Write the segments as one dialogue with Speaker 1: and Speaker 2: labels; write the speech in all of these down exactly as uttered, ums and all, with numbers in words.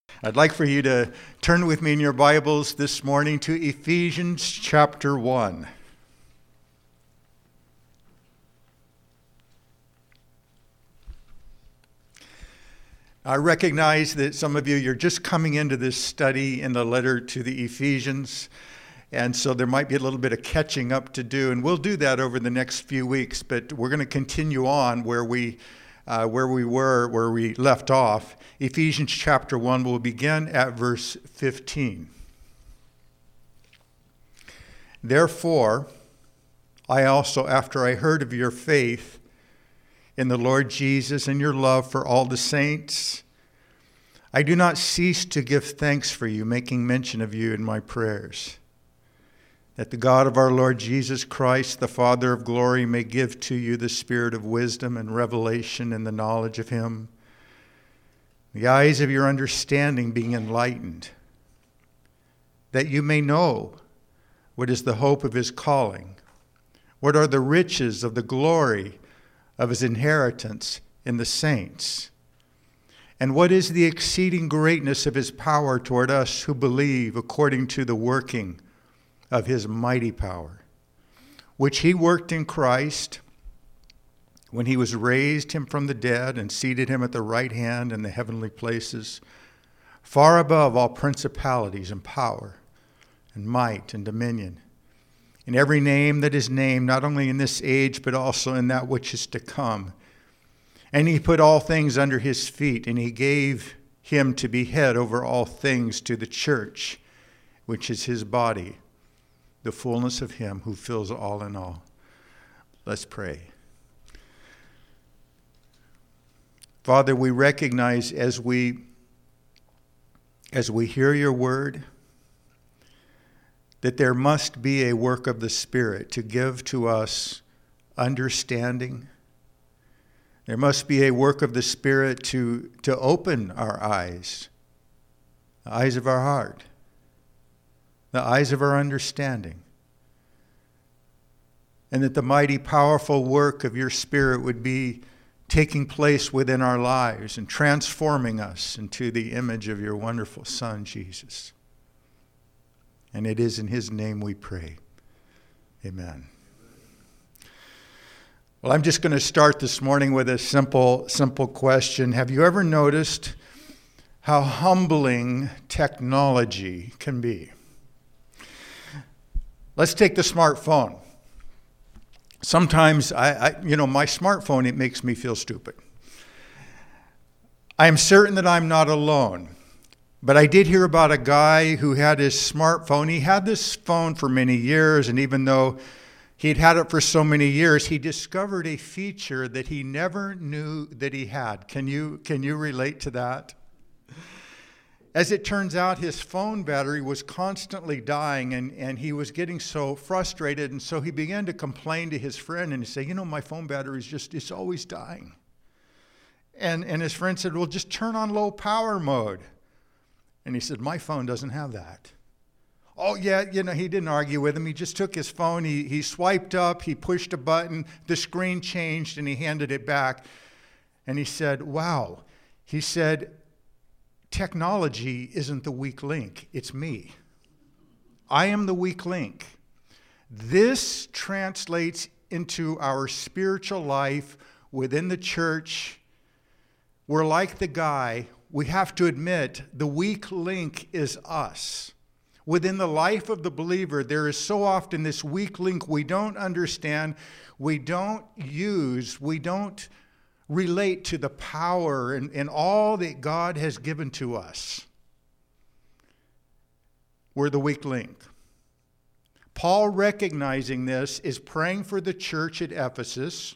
Speaker 1: I'd like for you to turn with me in your Bibles this morning to Ephesians chapter one. I recognize that some of you, you're just coming into this study in the letter to the Ephesians, and so there might be a little bit of catching up to do, and we'll do that over the next few weeks, but we're going to continue on where we Uh, where we were, where we left off. Ephesians chapter one, will begin at verse fifteen. Therefore, I also, after I heard of your faith in the Lord Jesus and your love for all the saints, I do not cease to give thanks for you, making mention of you in my prayers, that the God of our Lord Jesus Christ, the Father of glory, may give to you the spirit of wisdom and revelation in the knowledge of him, the eyes of your understanding being enlightened, that you may know what is the hope of his calling, what are the riches of the glory of his inheritance in the saints, and what is the exceeding greatness of his power toward us who believe, according to the working of his mighty power, which he worked in Christ when he was raised him from the dead and seated him at the right hand in the heavenly places, far above all principalities and power and might and dominion, in every name that is named, not only in this age, but also in that which is to come. And he put all things under his feet, and he gave him to be head over all things to the church, which is his body, the fullness of him who fills all in all. Let's pray. Father, we recognize as we as we hear your word that there must be a work of the Spirit to give to us understanding. There must be a work of the Spirit to, to open our eyes, the eyes of our heart, the eyes of our understanding, and that the mighty, powerful work of your Spirit would be taking place within our lives and transforming us into the image of your wonderful Son, Jesus. And it is in his name we pray. Amen. Well, I'm just going to start this morning with a simple, simple question. Have you ever noticed how humbling technology can be? Let's take the smartphone. Sometimes, I, I, you know, my smartphone, it makes me feel stupid. I am certain that I'm not alone. But I did hear about a guy who had his smartphone. He had this phone for many years, and even though he'd had it for so many years, he discovered a feature that he never knew that he had. Can you, can you relate to that? As it turns out, his phone battery was constantly dying, and, and he was getting so frustrated, and so he began to complain to his friend and say, you know, my phone battery is just, it's always dying. And, and his friend said, well, just turn on low power mode. And he said, my phone doesn't have that. Oh, yeah, you know, he didn't argue with him. He just took his phone, he, he swiped up, he pushed a button, the screen changed, and he handed it back. And he said, wow. He said, technology isn't the weak link, it's me. I am the weak link. This translates into our spiritual life within the church. We're like the guy, we have to admit, the weak link is us. Within the life of the believer, there is so often this weak link we don't understand, we don't use, we don't relate to the power and, and all that God has given to us. We're the weak link. Paul, recognizing this, is praying for the church at Ephesus.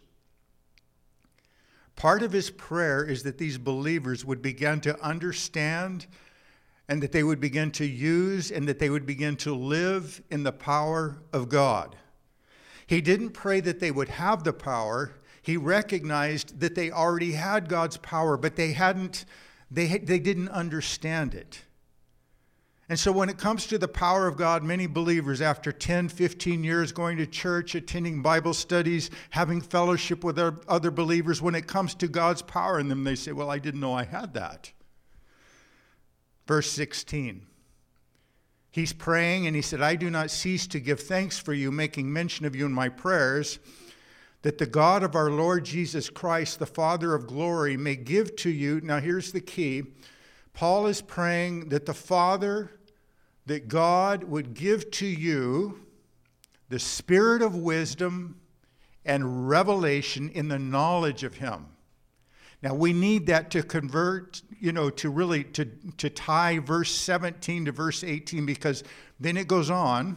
Speaker 1: Part of his prayer is that these believers would begin to understand and that they would begin to use and that they would begin to live in the power of God. He didn't pray that they would have the power. He recognized that they already had God's power, but they hadn't, they, they didn't understand it. And so when it comes to the power of God, many believers, after ten, fifteen years going to church, attending Bible studies, having fellowship with other believers, when it comes to God's power in them, they say, well, I didn't know I had that. verse sixteen. He's praying and he said, I do not cease to give thanks for you, making mention of you in my prayers, that the God of our Lord Jesus Christ, the Father of glory, may give to you. Now here's the key. Paul is praying that the Father, that God would give to you the spirit of wisdom and revelation in the knowledge of him. Now we need that to convert, you know, to really, to, to tie verse seventeen to verse eighteen, because then it goes on.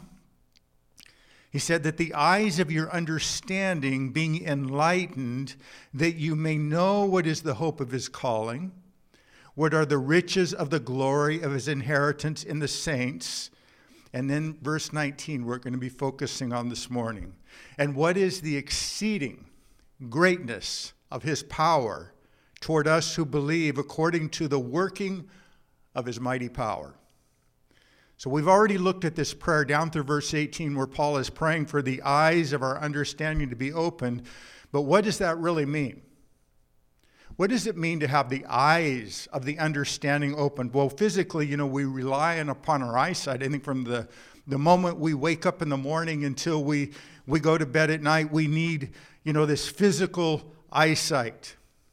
Speaker 1: He said that the eyes of your understanding being enlightened, that you may know what is the hope of his calling, what are the riches of the glory of his inheritance in the saints. And then verse nineteen, we're going to be focusing on this morning. And what is the exceeding greatness of his power toward us who believe, according to the working of his mighty power. So we've already looked at this prayer down through verse eighteen, where Paul is praying for the eyes of our understanding to be opened. But what does that really mean? What does it mean to have the eyes of the understanding opened? Well, physically, you know, we rely on, upon our eyesight. I think from the, the moment we wake up in the morning until we, we go to bed at night, we need, you know, this physical eyesight.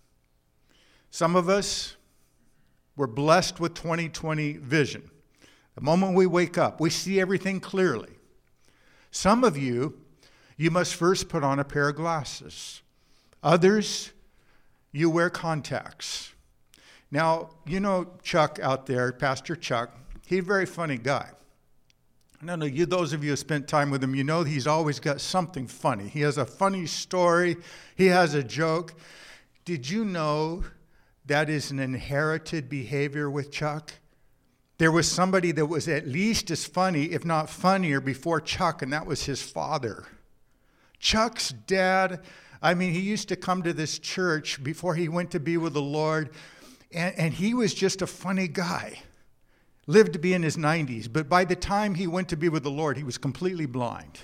Speaker 1: Some of us, we're blessed with twenty twenty vision. The moment we wake up, we see everything clearly. Some of you, you must first put on a pair of glasses. Others, you wear contacts. Now, you know Chuck out there, Pastor Chuck, he's a very funny guy. I don't know, you, those of you who spent time with him, you know he's always got something funny. He has a funny story. He has a joke. Did you know that is an inherited behavior with Chuck? There was somebody that was at least as funny, if not funnier, before Chuck, and that was his father. Chuck's dad, I mean, he used to come to this church before he went to be with the Lord, and, and he was just a funny guy. Lived to be in his nineties, but by the time he went to be with the Lord, he was completely blind.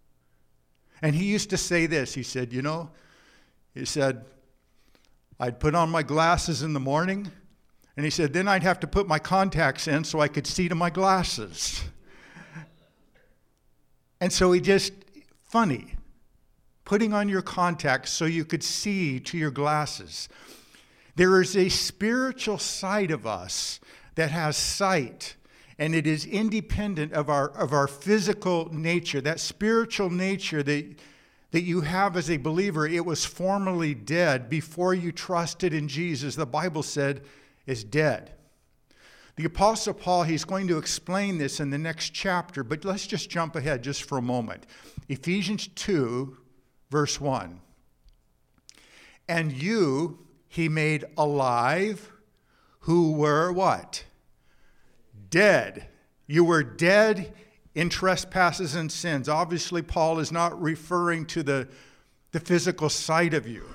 Speaker 1: And he used to say this, he said, you know, he said, I'd put on my glasses in the morning, and he said, then I'd have to put my contacts in so I could see to my glasses. And so he just, funny, putting on your contacts so you could see to your glasses. There is a spiritual side of us that has sight, and it is independent of our, of our physical nature. That spiritual nature that that you have as a believer, it was formerly dead before you trusted in Jesus. The Bible said is dead. The Apostle Paul, he's going to explain this in the next chapter, but let's just jump ahead just for a moment. Ephesians two, verse one. And you he made alive who were what? Dead. You were dead in trespasses and sins. Obviously, Paul is not referring to the, the physical side of you.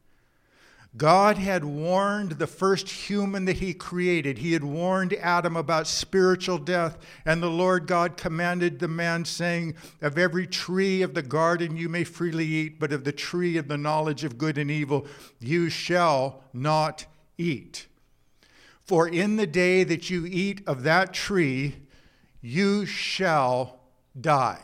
Speaker 1: God had warned the first human that he created. He had warned Adam about spiritual death, and the Lord God commanded the man, saying, of every tree of the garden you may freely eat, but of the tree of the knowledge of good and evil you shall not eat. For in the day that you eat of that tree, you shall die.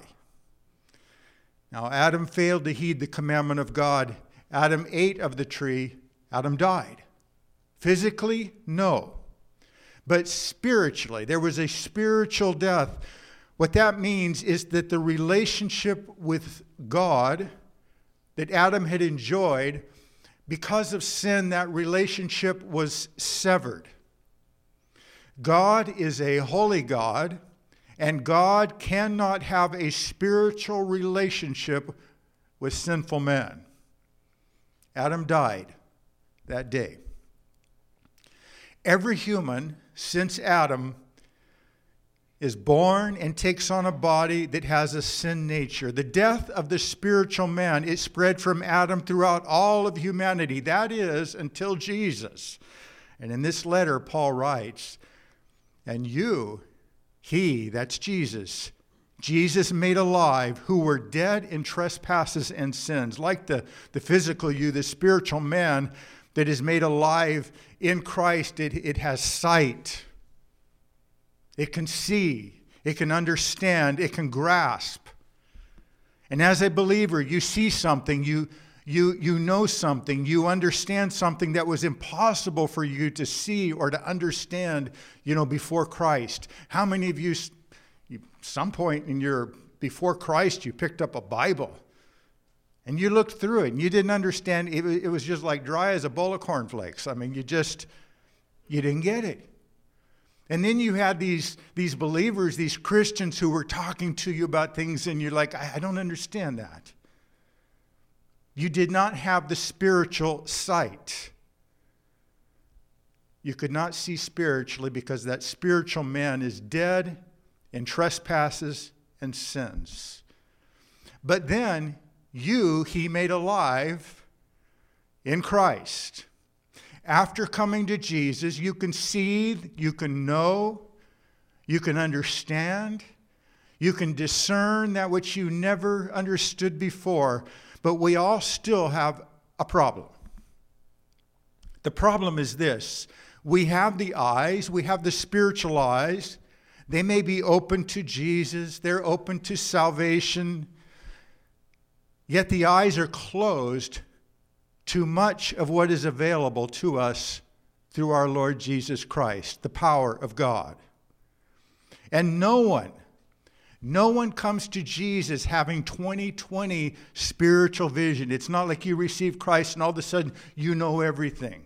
Speaker 1: Now, Adam failed to heed the commandment of God. Adam ate of the tree. Adam died. Physically, no. But spiritually, there was a spiritual death. What that means is that the relationship with God that Adam had enjoyed, because of sin, that relationship was severed. God is a holy God, and God cannot have a spiritual relationship with sinful man. Adam died that day. Every human since Adam is born and takes on a body that has a sin nature. The death of the spiritual man is spread from Adam throughout all of humanity. That is, until Jesus. And in this letter, Paul writes, and you, he, that's Jesus, Jesus made alive who were dead in trespasses and sins. Like the, the physical you, the spiritual man that is made alive in Christ, it, it has sight. It can see. It can understand. It can grasp. And as a believer, you see something, you, you, you know something, you understand something that was impossible for you to see or to understand, you know, before Christ. How many of you, you some point in your, before Christ, you picked up a Bible and you looked through it and you didn't understand, it, it was just like dry as a bowl of cornflakes. I mean, you just, you didn't get it. And then you had these, these believers, these Christians who were talking to you about things and you're like, I, I don't understand that. You did not have the spiritual sight. You could not see spiritually because that spiritual man is dead in trespasses and sins. But then you he made alive in Christ. After coming to Jesus, you can see, you can know, you can understand, you can discern that which you never understood before, but we all still have a problem. The problem is this: we have the eyes, we have the spiritual eyes. They may be open to Jesus, they're open to salvation, yet the eyes are closed to much of what is available to us through our Lord Jesus Christ, the power of God. And no one, no one comes to Jesus having twenty twenty spiritual vision. It's not like you receive Christ and all of a sudden you know everything.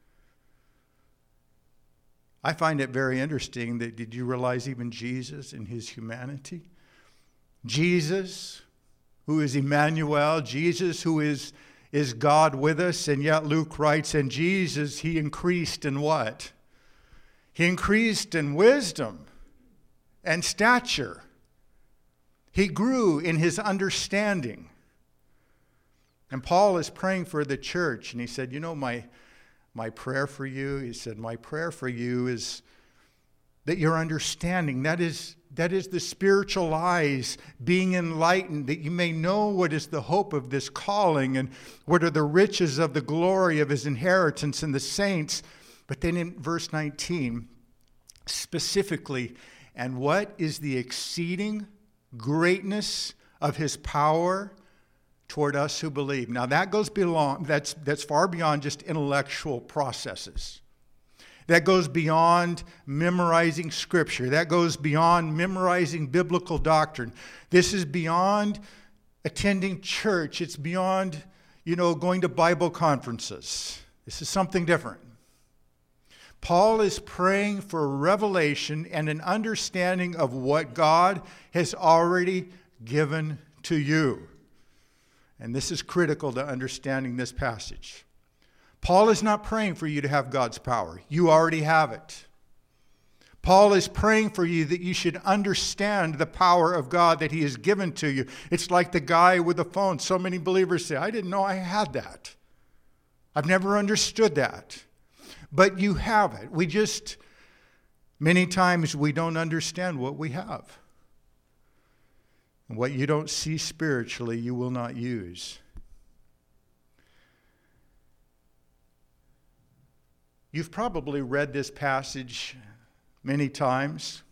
Speaker 1: I find it very interesting that, did you realize even Jesus in his humanity? Jesus, who is Emmanuel, Jesus who is is God with us, and yet Luke writes, and Jesus, he increased in what? He increased in wisdom and stature. He grew in his understanding. And Paul is praying for the church, and he said, you know, my, my prayer for you, he said, my prayer for you is that your understanding, that is, that is the spiritual eyes being enlightened, that you may know what is the hope of this calling and what are the riches of the glory of his inheritance in the saints. But then in verse nineteen, specifically, and what is the exceeding greatness of his power toward us who believe. Now that goes beyond, that's, that's far beyond just intellectual processes. That goes beyond memorizing scripture. That goes beyond memorizing biblical doctrine. This is beyond attending church. It's beyond, you know, going to Bible conferences. This is something different. Paul is praying for revelation and an understanding of what God has already given to you. And this is critical to understanding this passage. Paul is not praying for you to have God's power. You already have it. Paul is praying for you that you should understand the power of God that he has given to you. It's like the guy with the phone. So many believers say, I didn't know I had that. I've never understood that. But you have it. We just, many times we don't understand what we have. And what you don't see spiritually, you will not use. You've probably read this passage many times.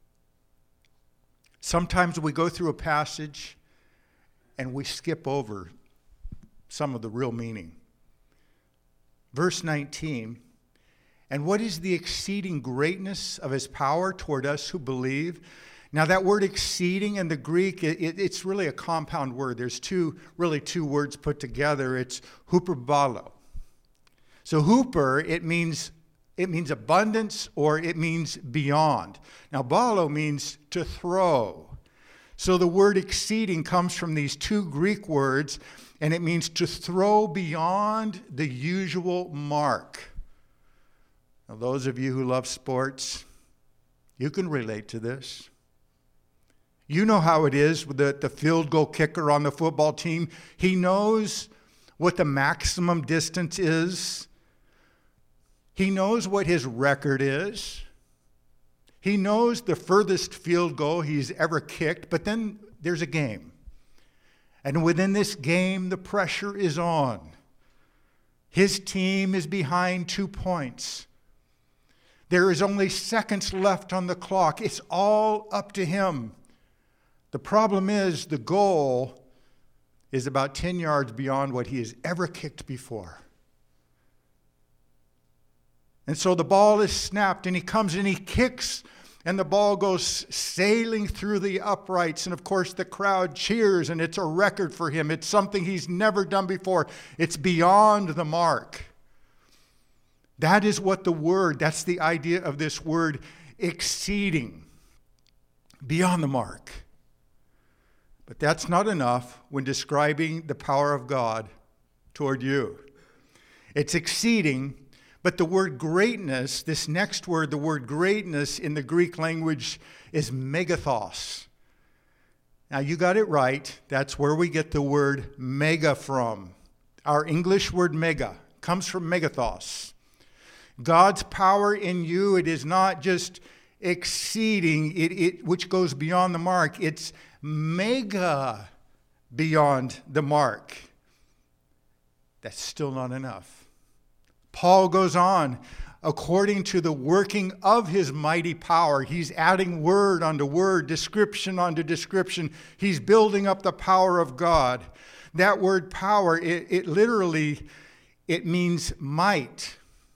Speaker 1: Sometimes we go through a passage and we skip over some of the real meaning. Verse nineteen, and what is the exceeding greatness of his power toward us who believe? Now that word exceeding in the Greek, it, it, it's really a compound word. There's two, really two words put together. It's huperbalo. So huper, it means it means abundance or it means beyond. Now balo means to throw. So the word exceeding comes from these two Greek words, and it means to throw beyond the usual mark. Now those of you who love sports, you can relate to this. You know how it is with the, the field goal kicker on the football team. He knows what the maximum distance is. He knows what his record is. He knows the furthest field goal he's ever kicked, but then there's a game. And within this game, the pressure is on. His team is behind two points. There is only seconds left on the clock. It's all up to him. The problem is the goal is about ten yards beyond what he has ever kicked before. And so the ball is snapped, and he comes and he kicks, and the ball goes sailing through the uprights. And of course, the crowd cheers, and it's a record for him. It's something he's never done before. It's beyond the mark. That is what the word, that's the idea of this word, exceeding, beyond the mark. But that's not enough when describing the power of God toward you. It's exceeding, but the word greatness, this next word, the word greatness in the Greek language is megathos. Now you got it right. That's where we get the word mega from. Our English word mega comes from megathos. God's power in you, it is not just exceeding, it, it which goes beyond the mark. It's mega beyond the mark. That's still not enough. Paul goes on, according to the working of his mighty power. He's adding word onto word, description onto description. He's building up the power of God. That word power, it, it literally, it means might.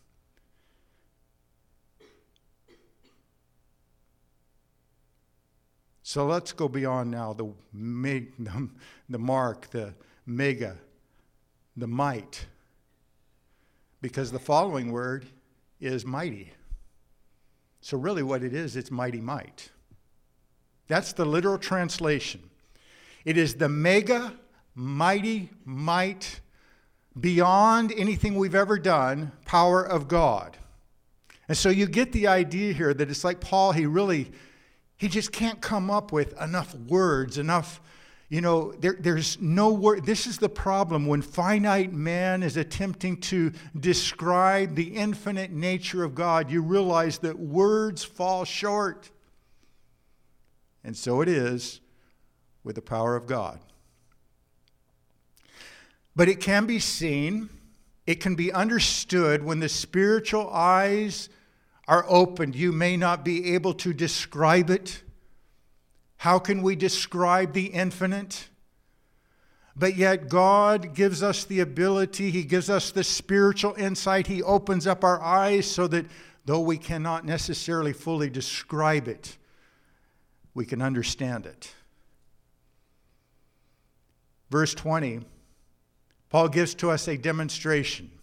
Speaker 1: So let's go beyond now the, the mark, the mega, the might. Because the following word is mighty. So really what it is, it's mighty might. That's the literal translation. It is the mega, mighty might, beyond anything we've ever done, power of God. And so you get the idea here that it's like Paul, he really... He just can't come up with enough words, enough, you know, there, there's no word. This is the problem when finite man is attempting to describe the infinite nature of God. You realize that words fall short. And so it is with the power of God. But it can be seen, it can be understood when the spiritual eyes are opened. You may not be able to describe it. How can we describe the infinite? But yet God gives us the ability, He gives us the spiritual insight. He opens up our eyes so that though we cannot necessarily fully describe it, we can understand it. Verse twenty, Paul gives to us a demonstration.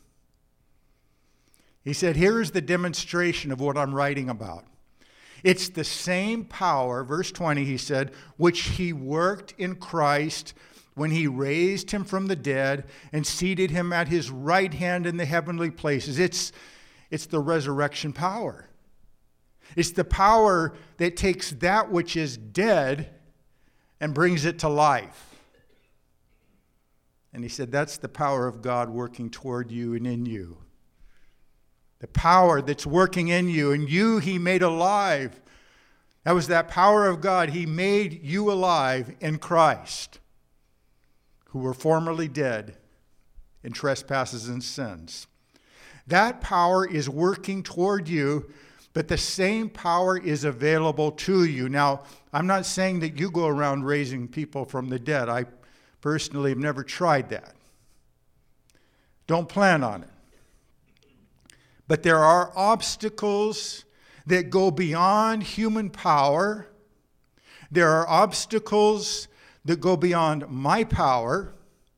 Speaker 1: He said, here is the demonstration of what I'm writing about. It's the same power, verse twenty, he said, which he worked in Christ when he raised him from the dead and seated him at his right hand in the heavenly places. It's, it's the resurrection power. It's the power that takes that which is dead and brings it to life. And he said, that's the power of God working toward you and in you. The power that's working in you, and you he made alive. That was that power of God. He made you alive in Christ, who were formerly dead in trespasses and sins. That power is working toward you, but the same power is available to you. Now, I'm not saying that you go around raising people from the dead. I personally have never tried that. Don't plan on it. But there are obstacles that go beyond human power. There are obstacles that go beyond my power.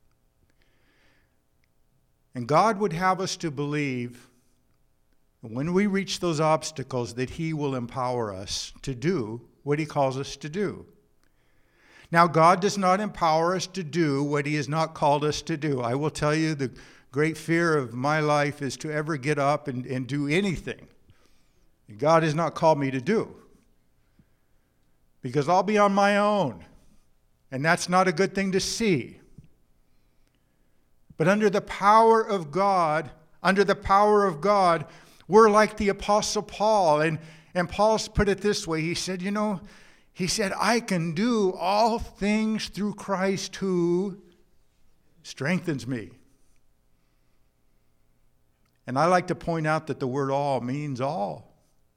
Speaker 1: And God would have us to believe that when we reach those obstacles that He will empower us to do what He calls us to do. Now, God does not empower us to do what He has not called us to do. I will tell you the great fear of my life is to ever get up and, and do anything God has not called me to do. Because I'll be on my own. And that's not a good thing to see. But under the power of God, under the power of God, we're like the Apostle Paul. And, and Paul's put it this way. He said, you know, he said, I can do all things through Christ who strengthens me. And I like to point out that the word all means all.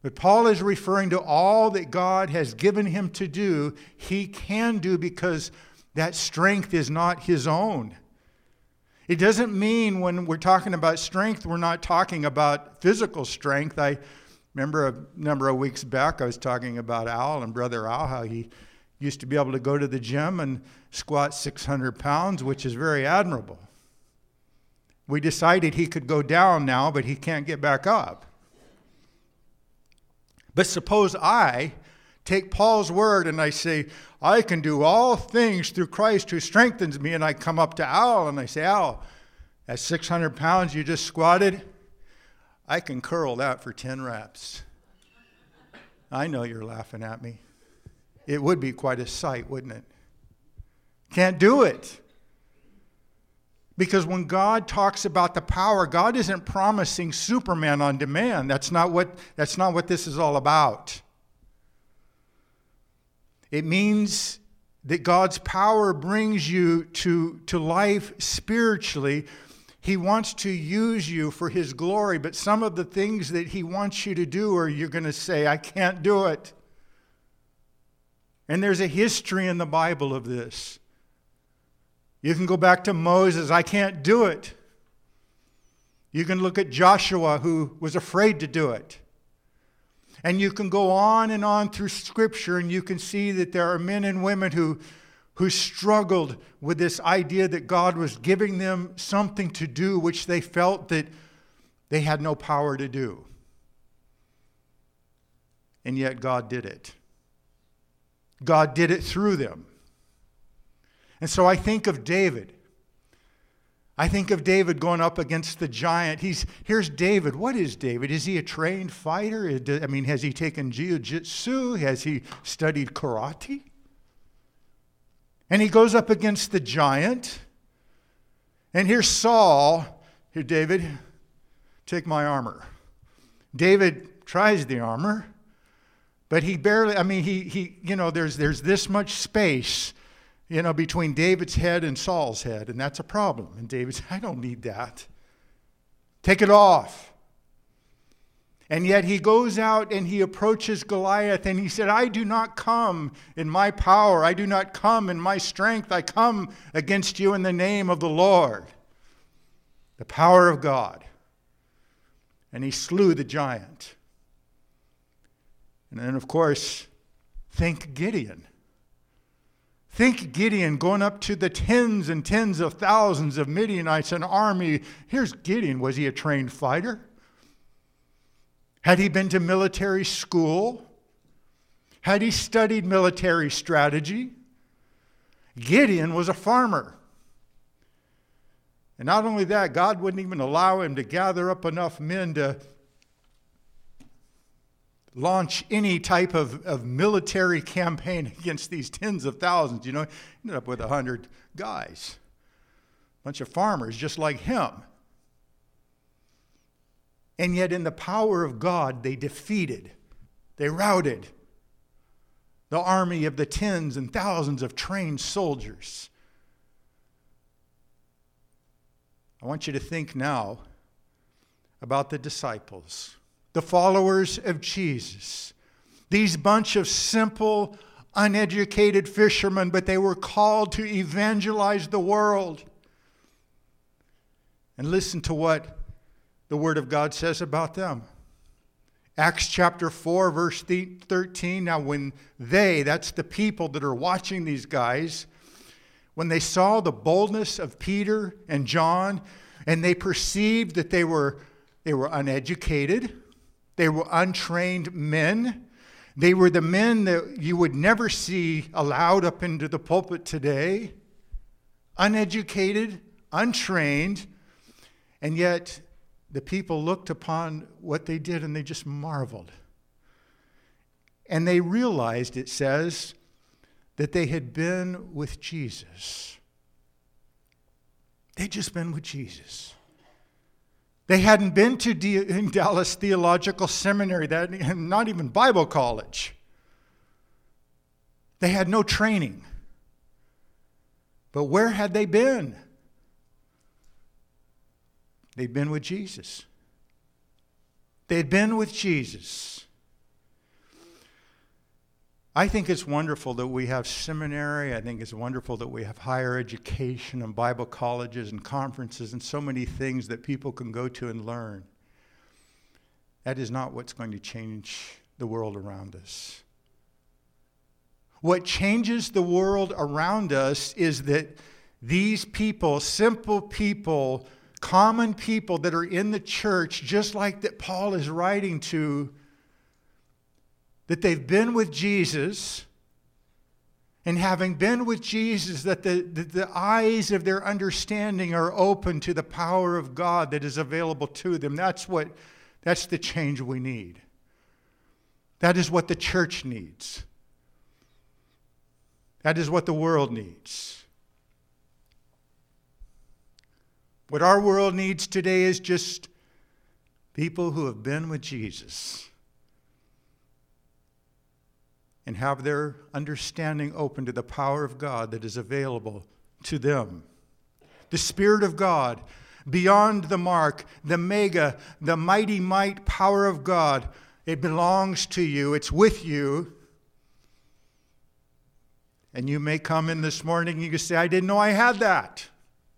Speaker 1: But Paul is referring to all that God has given him to do, he can do because that strength is not his own. It doesn't mean when we're talking about strength, we're not talking about physical strength. I remember a number of weeks back, I was talking about Al and Brother Al, how he used to be able to go to the gym and squat six hundred pounds, which is very admirable. We decided he could go down now, but he can't get back up. But suppose I take Paul's word and I say, I can do all things through Christ who strengthens me, and I come up to Al and I say, Al, at six hundred pounds you just squatted, I can curl that for ten reps. I know you're laughing at me. It would be quite a sight, wouldn't it? Can't do it. Because when God talks about the power, God isn't promising Superman on demand. That's not what, that's not what this is all about. It means that God's power brings you to, to life spiritually. He wants to use you for his glory, but some of the things that he wants you to do are you're going to say, I can't do it. And there's a history in the Bible of this. You can go back to Moses, I can't do it. You can look at Joshua, who was afraid to do it. And you can go on and on through Scripture, and you can see that there are men and women who, who struggled with this idea that God was giving them something to do which they felt that they had no power to do. And yet God did it. God did it through them. And so I think of David. I think of David going up against the giant. He's here's David. What is David? Is he a trained fighter? I mean, has he taken jiu-jitsu? Has he studied karate? And he goes up against the giant. And here's Saul. Here, David, take my armor. David tries the armor, but he barely, I mean, he, he you know, there's there's this much space, you know, between David's head and Saul's head, and that's a problem. And David said, I don't need that. Take it off. And yet he goes out and he approaches Goliath and he said, I do not come in my power. I do not come in my strength. I come against you in the name of the Lord. The power of God. And he slew the giant. And then, of course, think Gideon. Think Gideon going up to the tens and tens of thousands of Midianites, an army. Here's Gideon. Was he a trained fighter? Had he been to military school? Had he studied military strategy? Gideon was a farmer. And not only that, God wouldn't even allow him to gather up enough men to launch any type of, of military campaign against these tens of thousands. You know, he ended up with a hundred guys. A bunch of farmers just like him. And yet in the power of God, they defeated, they routed the army of the tens and thousands of trained soldiers. I want you to think now about the disciples, the followers of Jesus. These bunch of simple, uneducated fishermen, but they were called to evangelize the world. And listen to what the Word of God says about them. Acts chapter four, verse thirteen. Now when they, that's the people that are watching these guys, when they saw the boldness of Peter and John, and they perceived that they were, they were uneducated, they were untrained men, they were the men that you would never see allowed up into the pulpit today, uneducated, untrained, and yet the people looked upon what they did and they just marveled. And they realized, it says, that they had been with Jesus. They'd just been with Jesus. They hadn't been to D- Dallas Theological Seminary, that, not even Bible college. They had no training. But where had they been? They'd been with Jesus. They'd been with Jesus. I think it's wonderful that we have seminary. I think it's wonderful that we have higher education and Bible colleges and conferences and so many things that people can go to and learn. That is not what's going to change the world around us. What changes the world around us is that these people, simple people, common people that are in the church, just like that Paul is writing to, that they've been with Jesus, and having been with Jesus, that the, the, the eyes of their understanding are open to the power of God that is available to them. That's what, that's the change we need. That is what the church needs. That is what the world needs. What our world needs today is just people who have been with Jesus and have their understanding open to the power of God that is available to them. The Spirit of God, beyond the mark, the mega, the mighty might power of God, it belongs to you. It's with you. And you may come in this morning and you can say, I didn't know I had that.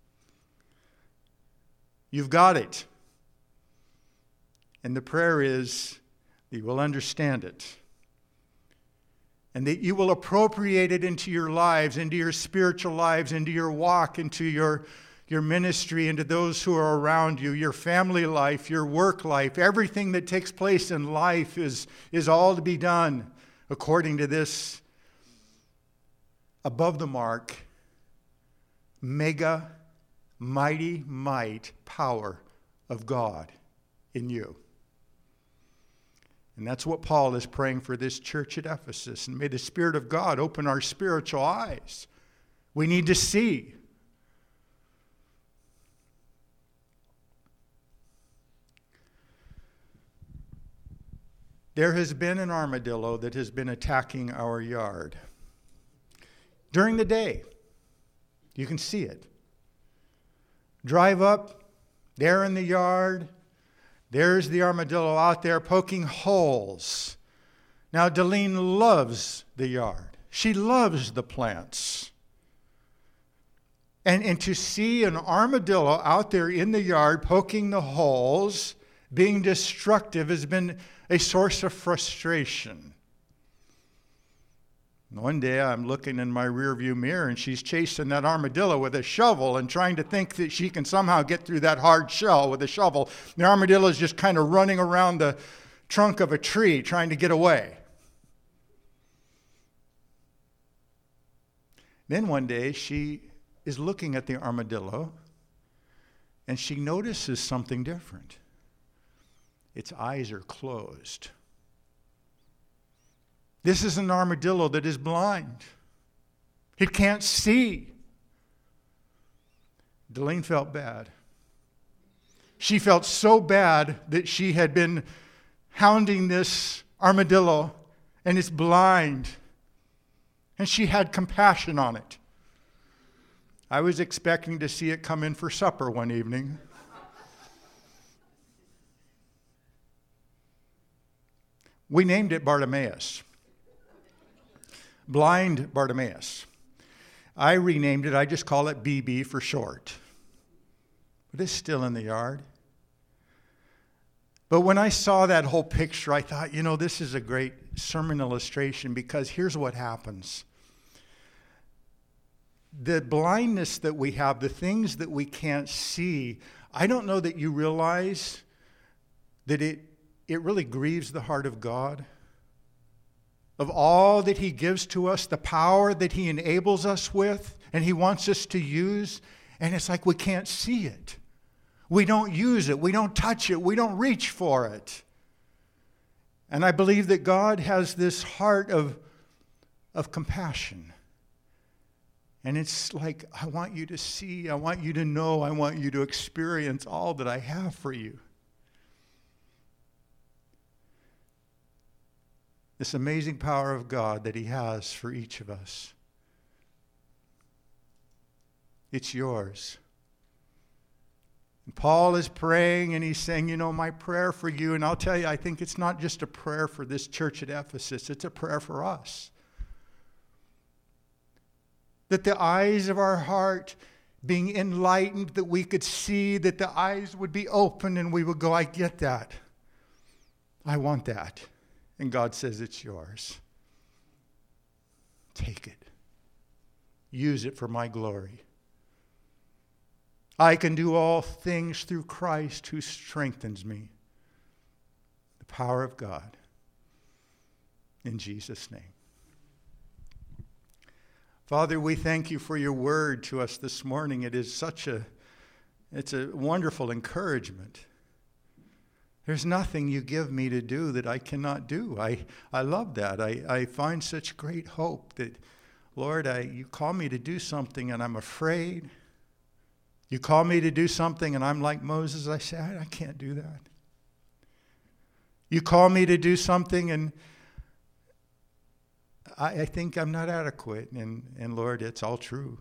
Speaker 1: You've got it. And the prayer is that you will understand it. And that you will appropriate it into your lives, into your spiritual lives, into your walk, into your, your ministry, into those who are around you, your family life, your work life. Everything that takes place in life is, is all to be done according to this above the mark, mega, mighty might power of God in you. And that's what Paul is praying for this church at Ephesus. And may the Spirit of God open our spiritual eyes. We need to see. There has been an armadillo that has been attacking our yard. During the day, you can see it. Drive up, there in the yard, there's the armadillo out there poking holes. Now, Delene loves the yard. She loves the plants. And, and to see an armadillo out there in the yard poking the holes, being destructive, has been a source of frustration. One day I'm looking in my rearview mirror and she's chasing that armadillo with a shovel and trying to think that she can somehow get through that hard shell with a shovel. The armadillo is just kind of running around the trunk of a tree trying to get away. Then one day she is looking at the armadillo and she notices something different. Its eyes are closed. This is an armadillo that is blind. It can't see. Delene felt bad. She felt so bad that she had been hounding this armadillo and it's blind. And she had compassion on it. I was expecting to see it come in for supper one evening. We named it Bartimaeus. Blind Bartimaeus. I renamed it, I just call it B B for short. But it's still in the yard. But when I saw that whole picture, I thought, you know, this is a great sermon illustration because here's what happens. The blindness that we have, the things that we can't see, I don't know that you realize that it, it really grieves the heart of God. Of all that He gives to us, the power that He enables us with, and He wants us to use, and it's like we can't see it. We don't use it. We don't touch it. We don't reach for it. And I believe that God has this heart of, of compassion. And it's like, I want you to see, I want you to know, I want you to experience all that I have for you. This amazing power of God that He has for each of us. It's yours. And Paul is praying and he's saying, you know, my prayer for you, and I'll tell you, I think it's not just a prayer for this church at Ephesus, it's a prayer for us. that the eyes of our heart being enlightened, that we could see, that the eyes would be open and we would go, I get that. I want that. And God says, it's yours. Take it. Use it for my glory. I can do all things through Christ who strengthens me. The power of God. In Jesus' name. Father, we thank you for your word to us this morning. It is such a, it's a wonderful encouragement. There's nothing you give me to do that I cannot do. I, I love that. I, I find such great hope that, Lord, I, you call me to do something and I'm afraid. You call me to do something and I'm like Moses. I say, I, I can't do that. You call me to do something and I, I think I'm not adequate. And, and Lord, it's all true.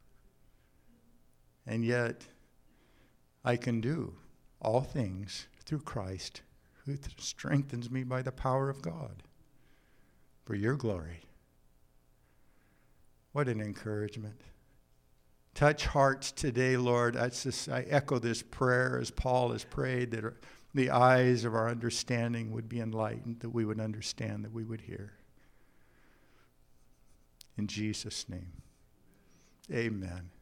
Speaker 1: And yet, I can do all things through Christ who strengthens me by the power of God for your glory. What an encouragement. Touch hearts today, Lord. That's just, I echo this prayer as Paul has prayed, that the eyes of our understanding would be enlightened, that we would understand, that we would hear. In Jesus' name, amen.